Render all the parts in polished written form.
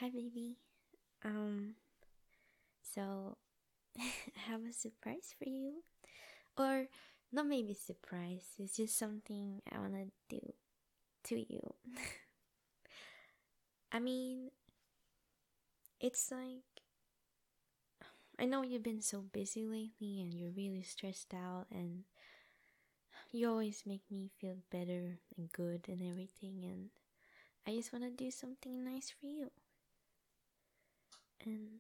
Hi, baby. Um, so I have a surprise for you. Or not maybe surprise, it's just something I wanna do to you. I mean, it's like I know you've been so busy lately and you're really stressed out and you always make me feel better and good and everything and I just wanna do something nice for you. And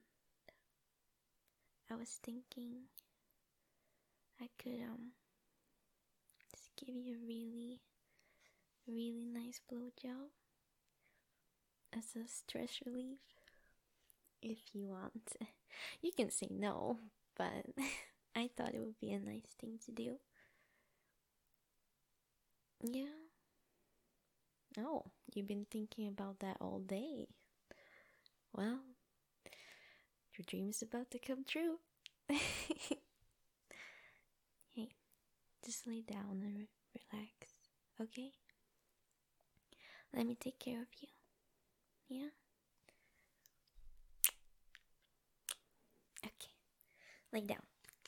I was thinking I could just give you a really nice blowjob as a stress relief if you want. You can say no, but I thought it would be a nice thing to do. Yeah. Oh, you've been thinking about that all day. Well, your dream is about to come true. Hey, just lay down and relax, okay? Let me take care of you. Yeah? Okay, lay down.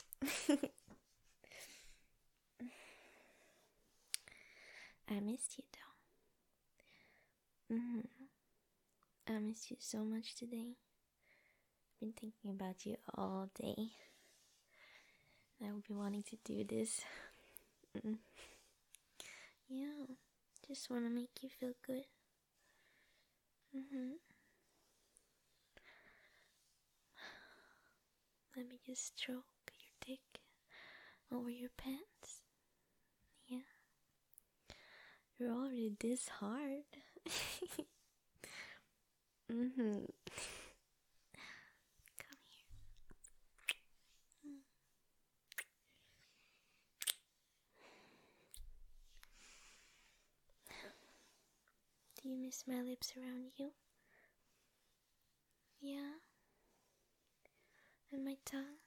I missed you though. I missed you so much today. I've been thinking about you all day. I will be wanting to do this. Yeah, just want to make you feel good. Let me just stroke your dick over your pants. Yeah, you're already this hard. Come here. Do you miss my lips around you? Yeah, and my tongue.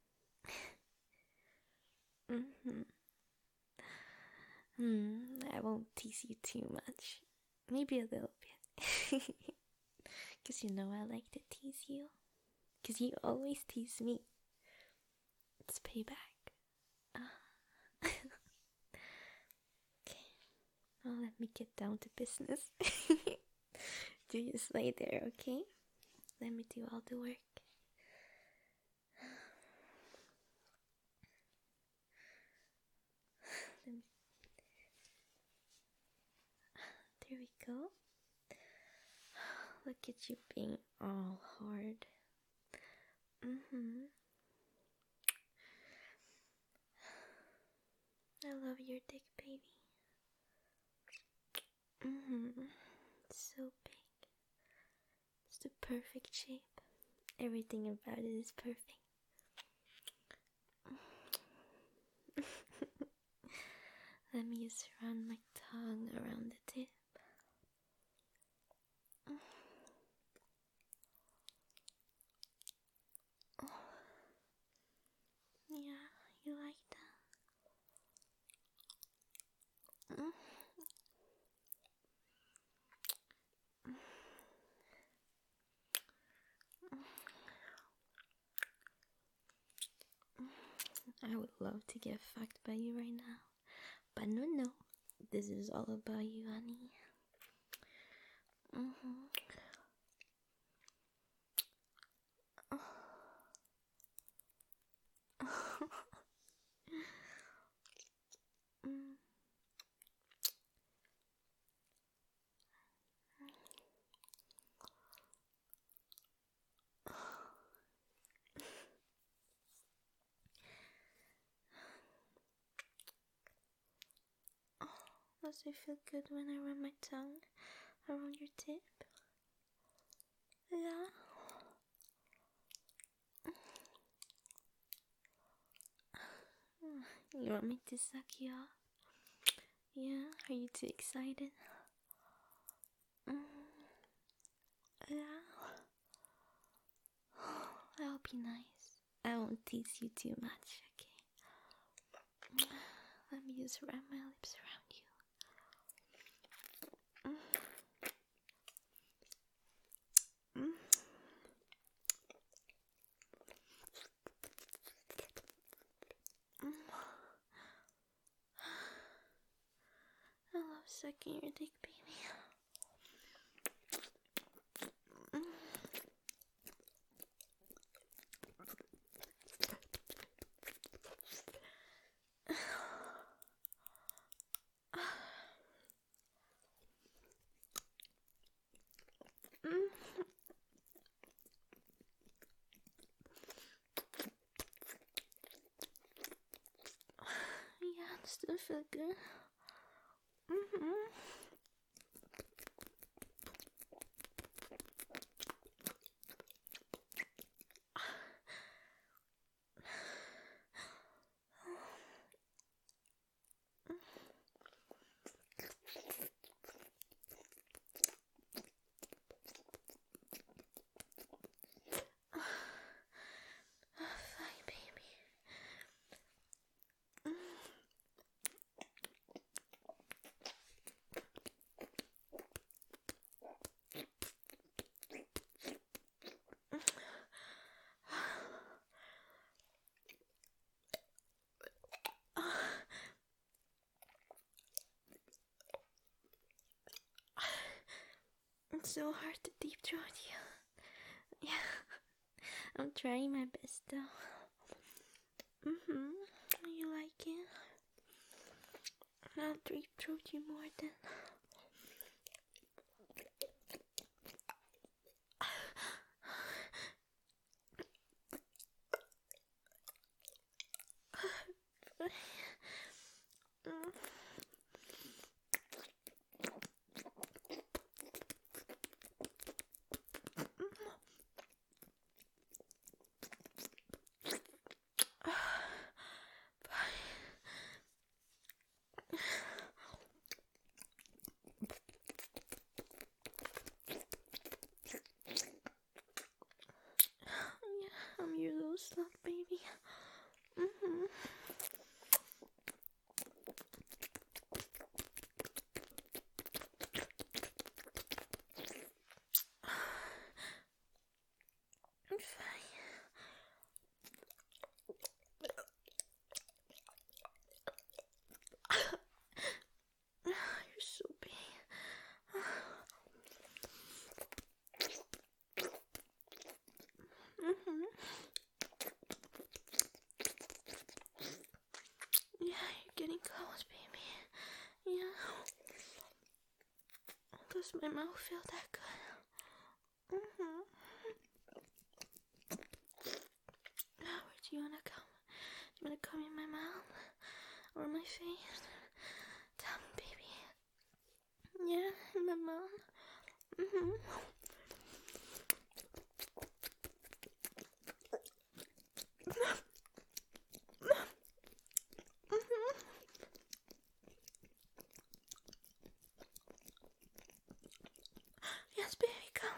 I won't tease you too much. Maybe a little bit. Because you know I like to tease you. Because you always tease me. It's payback. Okay, now let me get down to business. You just lay there, okay? Let me do all the work. There we go. Look at you being all hard. I love your dick, baby. It's so big. It's the perfect shape. Everything about it is perfect. Let me just run my tongue around the tip. Yeah, you like that? I would love to get fucked by you right now. But no. This is all about you, honey. Does it feel good when I run my tongue around your tip? Yeah. You want me to suck you off? Yeah, are you too excited? Yeah. That'll be nice. I won't tease you too much, okay? Let me just wrap my lips around you. sucking your dick, baby. Yeah, it still feel good. Fine, baby. It's so hard to deep throat you. Yeah, I'm trying my best though. You like it? I'll deep throat you more then. I'm your little slut, baby. I'm fine. You're so big. Yeah, you're getting close, baby. Yeah. Does my mouth feel that good? Where do you wanna come? Do you wanna come in my mouth? Or my face? Tell me, baby. Yeah, in my mouth. Yes, baby, come.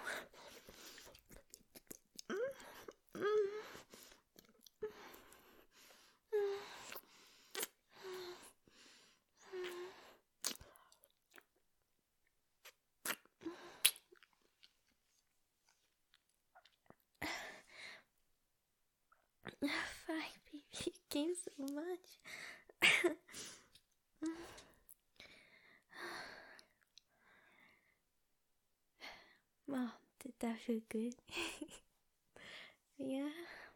Fine, baby, you came so much. Wow, did that feel good? Yeah.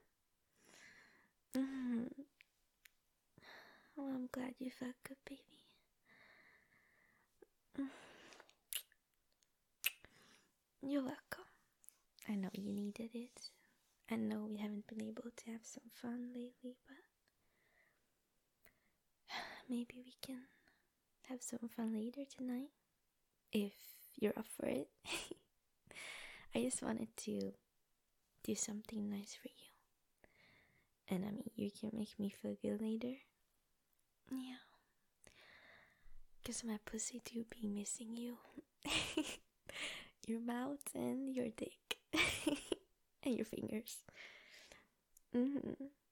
Well, I'm glad you felt good, baby. You're welcome. I know you needed it. I know we haven't been able to have some fun lately, but maybe we can have some fun later tonight. If you're up for it. I just wanted to do something nice for you. And I mean, you can make me feel good later. Yeah. Because my pussy do be missing you. Your mouth and your dick. And your fingers.